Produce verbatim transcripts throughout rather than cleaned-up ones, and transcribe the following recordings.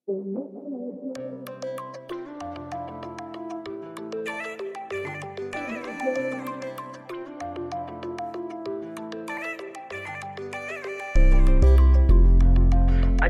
I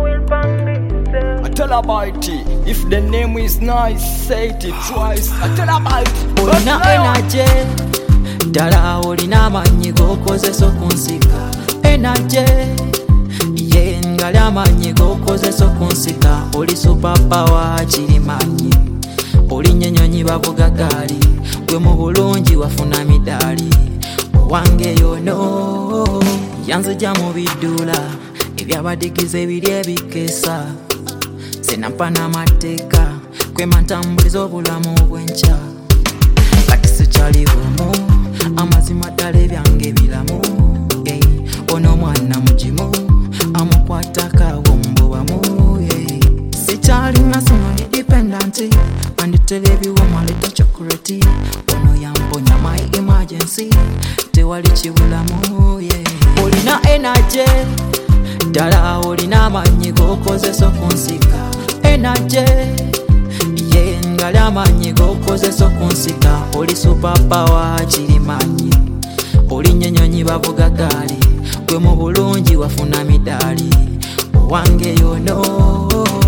tell about it. If the name is nice, say it twice. I tell about it. Olina energy, dala olina amanyi gokozesa okunsika. Energy, ye ngali amanyi gokozesa okunsika. Oli superpower kirimanyi. Oli nyenyonyi bavuga gaali. Gwe mu bulungi wafuna midali. Owange yono yanzija mu biddula. Ebyabadigize ebiri ebikesa. Senampa n'amateeka kwema ntambuliza obulamu bwenkya. Kati sikyali bumu amazima ddala ebyange biramu. Ono mwana mugimu amukwata kawombubamu. Sikyalina sono independent anditera ebiwoma leta chocolate. Ono yamponya my emergency tewali kibulamu. Olina energy dala olina amanyi gokozesa okunsika. Energy ye ngali amanyi gokozesa okunsika. Oli superpower kirimanyi. Oli nyenyonyi bavuga gaali. Gwe mu bulungi wafuna midali. Owange yono.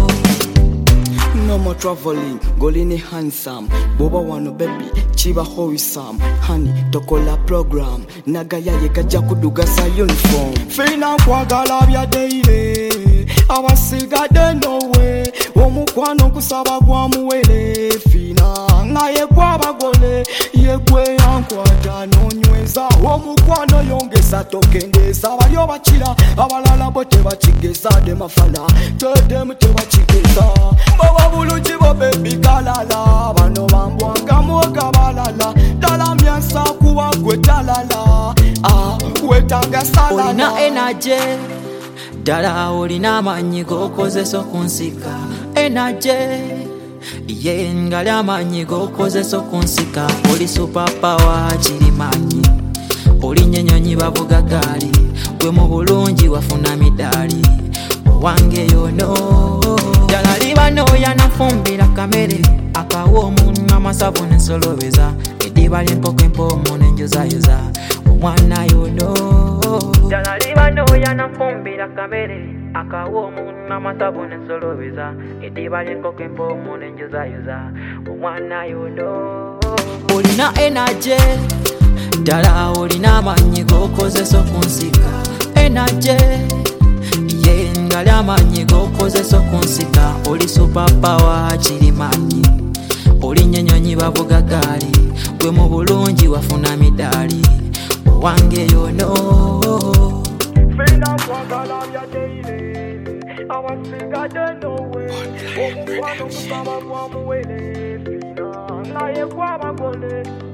No more traveling, golini handsome. Boba wano baby, chiba hoisam. Honey, tokola program. Nagaya ye kajja kudugasa uniform. Fina kwagala bya daily. Abasigadde nowe. Omukwano kusaba gwa muwele. Fina ngaye kwabagole. Yegwe yankwata nonyweza. Omukwano yongesa tokendeza. Balyo bakira abalala bo tebakigeza. Demafala tedem tebakigeza. Baba bulungi bo baby kalala. Bano bambwanga mwoga balala. Dala myansa kuwa gwe talala. Ah, wetanga salala. Olina energy dala olina amanyi gokozesa okunsika. Energy ye ngali amanyi gokozesa okunsika. Oli superpower kirimanyi. Oli nyenyonyi bavuga gaali. Gwe mu bulungi wafuna midali. Owange yono dala libano yanafumbira kamere. Akawa omunwa amasavu nensolobeza. Ediba ly'enkoko empoomu nenjozayoza. Omwana yono dala libano yanafumbira kamere. Akawa omunwa amasavu nensolobeza. Ediba ly'enkoko empoomu nenjozayoza. Omwana yono. Olina energy dala olina amanyi gokozesa okunsika. Energy ye ngali amanyi gokozesa okunsika. Oli superpower kirimanyi. Oli nyenyonyi bavuga gaali. Gwe mu bulungi wafuna midali. Owange yono. Fina kwagala bya daily. Abasigadde nowe. Omukwano kusaba gwa muwele. Fina ngaye kwabagole.